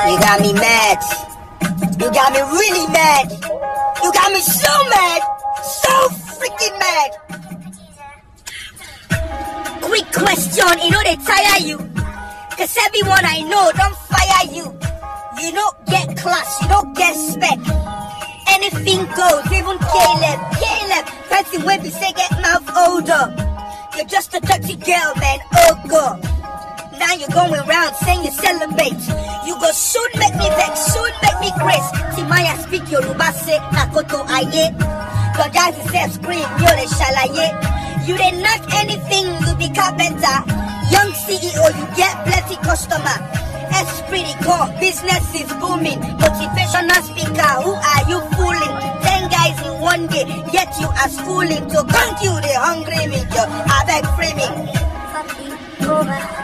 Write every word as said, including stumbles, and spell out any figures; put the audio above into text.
You got me mad. You got me really mad. You got me so mad. So freaking mad. Quick question, you know they tire you. Cause everyone I know don't fire you. You don't get class, you don't get spec. Anything goes, even Caleb, Caleb, person when we say get mouth older. You're just a dirty girl, man, oh God. Now you're going around saying you celebrate. You go soon make me vex, soon make me grace. Timaya speak Yoruba say Nakoto aye. God guys yourself scream, yo le shalaye. You didn't knock anything, you be carpenter. Young C E O, you get plenty customer. Esprit de corps, business is booming. Motivational speaker, who are you fooling? Ten guys in one day, yet you are schooling. To conk you, the hungry me, yo. I beg framing. Fucking over.